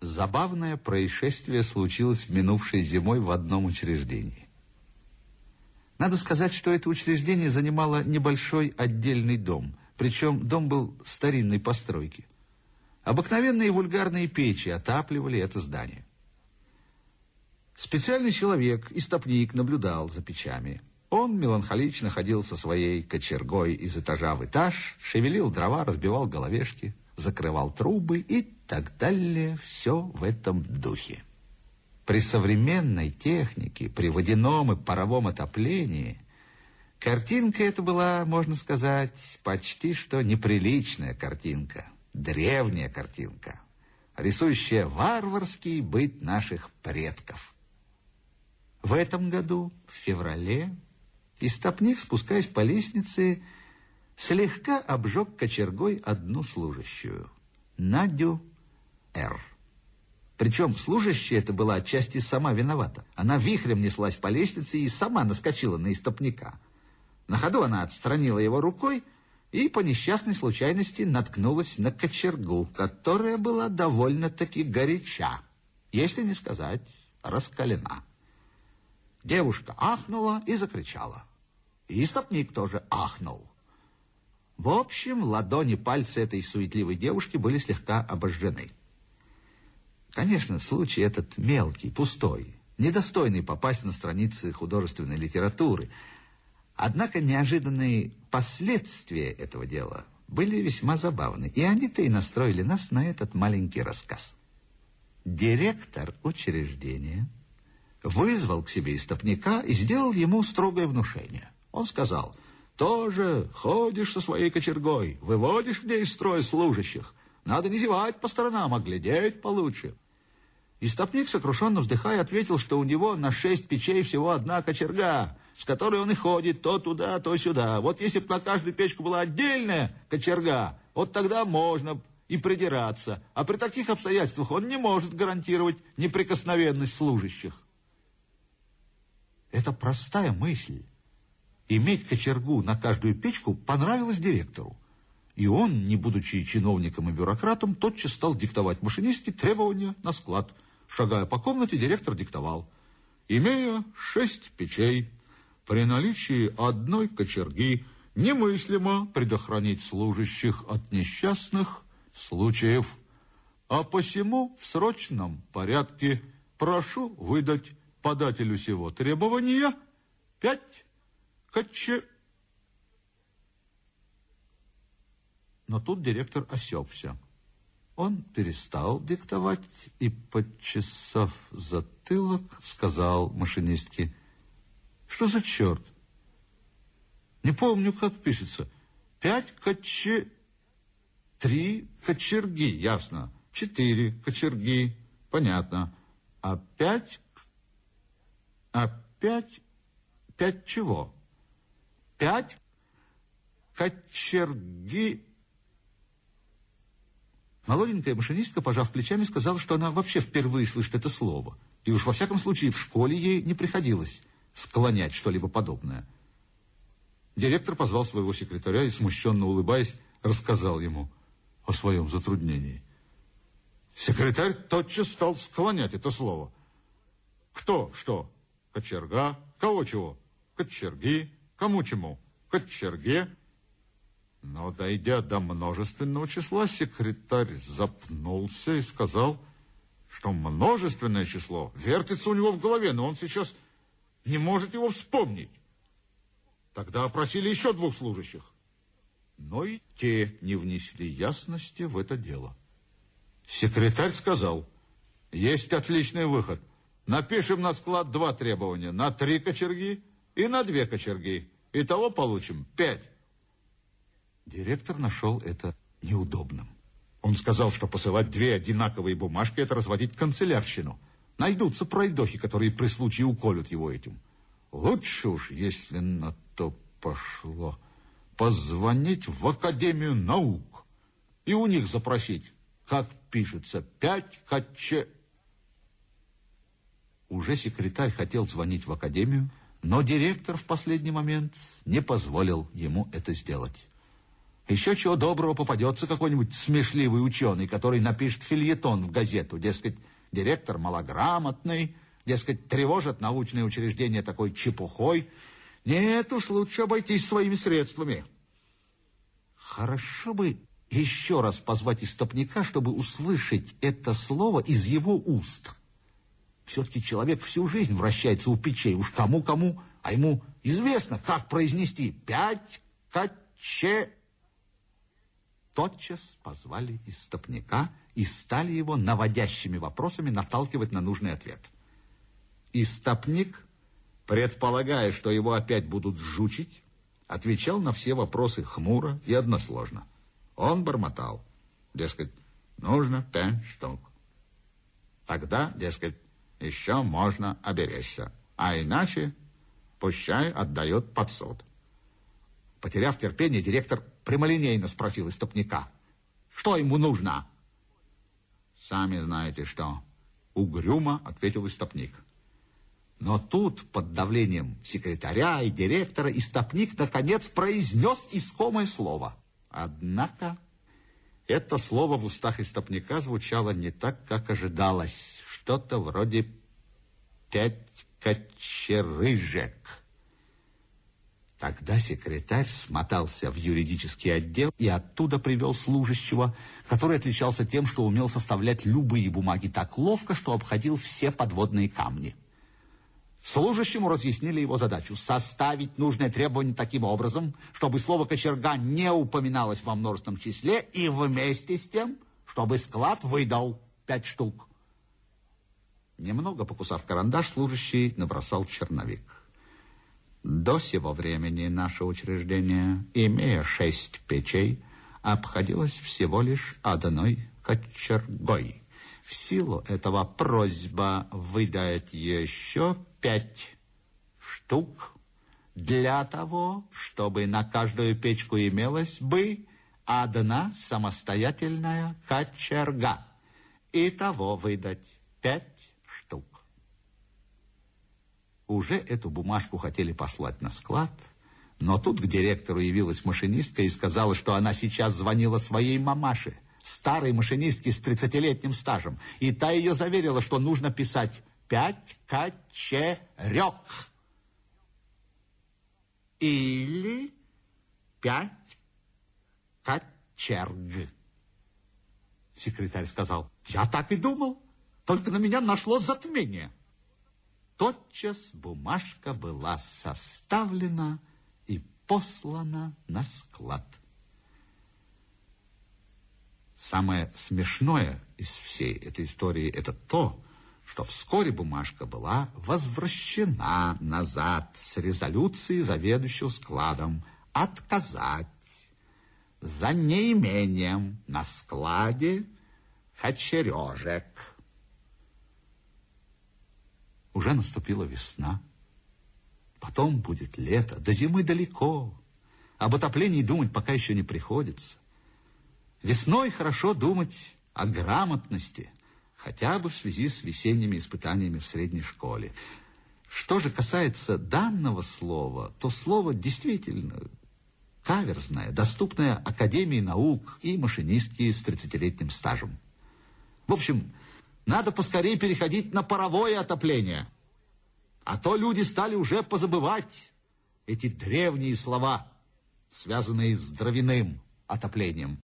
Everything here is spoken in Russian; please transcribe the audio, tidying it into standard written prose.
забавное происшествие случилось минувшей зимой в одном учреждении. Надо сказать, что это учреждение занимало небольшой отдельный дом, причем дом был старинной постройки. Обыкновенные вульгарные печи отапливали это здание. Специальный человек, истопник, наблюдал за печами. Он меланхолично ходил со своей кочергой из этажа в этаж, шевелил дрова, разбивал головешки, закрывал трубы и так далее. Все в этом духе. При современной технике, при водяном и паровом отоплении, картинка эта была, можно сказать, почти что неприличная картинка, древняя картинка, рисующая варварский быт наших предков. В этом году, в феврале, истопник, спускаясь по лестнице, слегка обжег кочергой одну служащую, Надю Р. Причем служащая эта была отчасти сама виновата. Она вихрем неслась по лестнице и сама наскочила на истопника. На ходу она отстранила его рукой и по несчастной случайности наткнулась на кочергу, которая была довольно-таки горяча, если не сказать раскалена. Девушка ахнула и закричала. И истопник тоже ахнул. В общем, ладони, пальцы этой суетливой девушки были слегка обожжены. Конечно, случай этот мелкий, пустой, недостойный попасть на страницы художественной литературы. Однако неожиданные последствия этого дела были весьма забавны, и они-то и настроили нас на этот маленький рассказ. Директор учреждения вызвал к себе истопника и сделал ему строгое внушение. Он сказал: «Тоже ходишь со своей кочергой, выводишь в ней из строя служащих. Надо не зевать по сторонам, а глядеть получше». Истопник, сокрушенно вздыхая, ответил, что у него на 6 печей всего одна кочерга, с которой он и ходит то туда, то сюда. Вот если бы на каждую печку была отдельная кочерга, вот тогда можно и придираться. А при таких обстоятельствах он не может гарантировать неприкосновенность служащих. Эта простая мысль, иметь кочергу на каждую печку, понравилась директору. И он, не будучи чиновником и бюрократом, тотчас стал диктовать машинистке требования на склад. Шагая по комнате, директор диктовал: «Имея 6 печей, при наличии одной кочерги немыслимо предохранить служащих от несчастных случаев. А посему в срочном порядке прошу выдать подателю сего требования 5 кочерг». Но тут директор осекся. Он перестал диктовать и, почесав затылок, сказал машинистке: «Что за черт? Не помню, как пишется. 5 3 кочерги, ясно. 4 кочерги, понятно. А 5 чего? 5 кочерги». Молоденькая машинистка, пожав плечами, сказала, что она вообще впервые слышит это слово. И уж во всяком случае в школе ей не приходилось склонять что-либо подобное. Директор позвал своего секретаря и, смущенно улыбаясь, рассказал ему о своем затруднении. Секретарь тотчас стал склонять это слово. Кто что? Кочерга. Кого чего? Кочерги. Кому чему? Кочерге. Но, дойдя до множественного числа, секретарь запнулся и сказал, что множественное число вертится у него в голове, но он сейчас не может его вспомнить. Тогда опросили еще 2 служащих. Но и те не внесли ясности в это дело. Секретарь сказал: есть отличный выход. Напишем на склад 2 требования: на 3 кочерги и на 2 кочерги. Итого получим 5. Директор нашел это неудобным. Он сказал, что посылать 2 одинаковые бумажки — это разводить канцелярщину. Найдутся пройдохи, которые при случае уколют его этим. Лучше уж, если на то пошло, позвонить в Академию наук и у них запросить, как пишется 5 Уже секретарь хотел звонить в Академию, но директор в последний момент не позволил ему это сделать. Еще чего доброго попадется какой-нибудь смешливый ученый, который напишет фельетон в газету, дескать, директор малограмотный, дескать, тревожит научные учреждения такой чепухой. Нет уж, лучше обойтись своими средствами. Хорошо бы еще раз позвать истопника, чтобы услышать это слово из его уст. Все-таки человек всю жизнь вращается у печей. Уж кому-кому, а ему известно, как произнести «пять каче». Тотчас позвали истопника и стали его наводящими вопросами наталкивать на нужный ответ. Истопник, предполагая, что его опять будут жучить, отвечал на все вопросы хмуро и односложно. Он бормотал, дескать, нужно 5 штук. Тогда, дескать, еще можно оберечься, а иначе пущай отдает под суд. Потеряв терпение, директор прямолинейно спросил истопника, что ему нужно. «Сами знаете что», — угрюмо ответил истопник. Но тут, под давлением секретаря и директора, истопник наконец произнес искомое слово. Однако это слово в устах истопника звучало не так, как ожидалось. Что-то вроде «пятькочерыжек». Тогда секретарь смотался в юридический отдел и оттуда привел служащего, который отличался тем, что умел составлять любые бумаги так ловко, что обходил все подводные камни. Служащему разъяснили его задачу – составить нужное требование таким образом, чтобы слово «кочерга» не упоминалось во множественном числе, и вместе с тем, чтобы склад выдал 5 штук. Немного покусав карандаш, служащий набросал черновик. До сего времени наше учреждение, имея 6 печей, обходилось всего лишь 1 кочергой. В силу этого просьба выдать еще 5 штук для того, чтобы на каждую печку имелась бы 1 самостоятельная кочерга. Итого выдать 5 штук. Уже эту бумажку хотели послать на склад, но тут к директору явилась машинистка и сказала, что она сейчас звонила своей мамаше, старой машинистке с 30-летним стажем, и та ее заверила, что нужно писать 5 кочерёк или 5 кочерг. Секретарь сказал, я так и думал, только на меня нашло затмение. Тотчас бумажка была составлена и послана на склад. Самое смешное из всей этой истории это то, что вскоре бумажка была возвращена назад с резолюцией заведующего складом отказать за неимением на складе кочережек. Уже наступила весна, потом будет лето, до зимы далеко. Об отоплении думать пока еще не приходится. Весной хорошо думать о грамотности, хотя бы в связи с весенними испытаниями в средней школе. Что же касается данного слова, то слово действительно каверзное, доступное Академии наук и машинистке с 30-летним стажем. В общем, надо поскорее переходить на паровое отопление. А то люди стали уже позабывать эти древние слова, связанные с дровяным отоплением.